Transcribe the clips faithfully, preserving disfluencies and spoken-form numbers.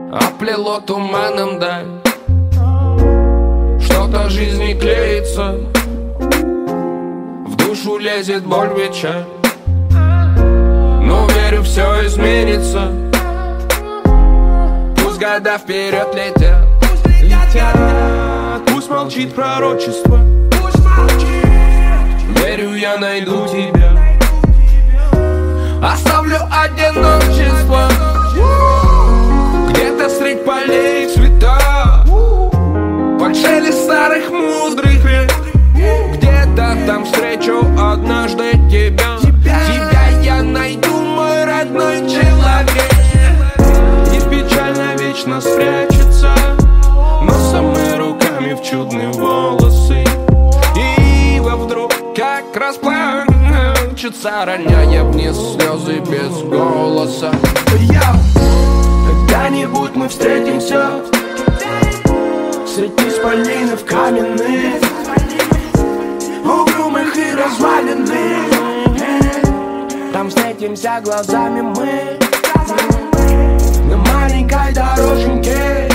оплело туманом даль. Что-то жизни клеится, в душу лезет боль, печаль. Но верю, все изменится. Пусть года вперед летят, летят. Пусть молчит пророчество. Верю, я найду тебя. Оставлю одиночество где-то средь полей цвета, под шелест старых мудрых рек. Где-то там встречу однажды тебя. Тебя я найду, мой родной человек. И печально вечно спрячется носом и руками в чудные волосы. И вдруг как расплачется, роняя вниз слезы без голоса. Когда-нибудь мы встретимся среди исполинов каменных, угрюмых и разваленных. Там встретимся глазами мы на маленькой дороженьке,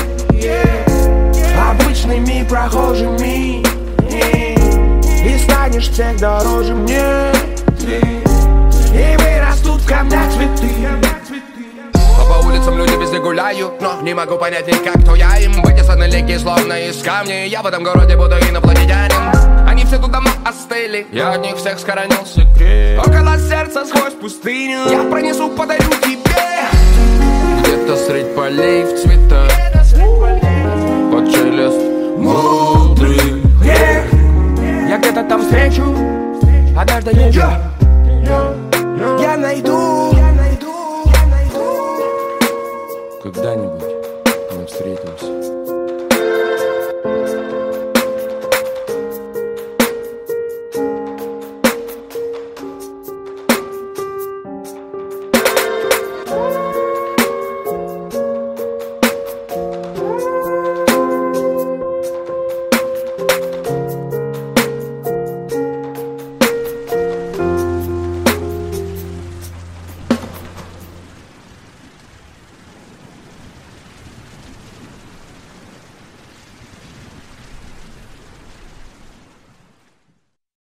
обычными прохожими. И станешь всех дороже мне, и вырастут в камнях цветы. По улицам люди везде гуляют, но не могу понять никак, кто я им. Вытесаны лики словно из камня. Я в этом городе буду инопланетянин. Они все тут давно остыли, я от них всех схоронил секрет. Около сердца сквозь пустыню я пронесу, подарю тебе. Где-то средь полей в цветах, под шелест мудрых рек. Я где-то там встречу однажды тебя.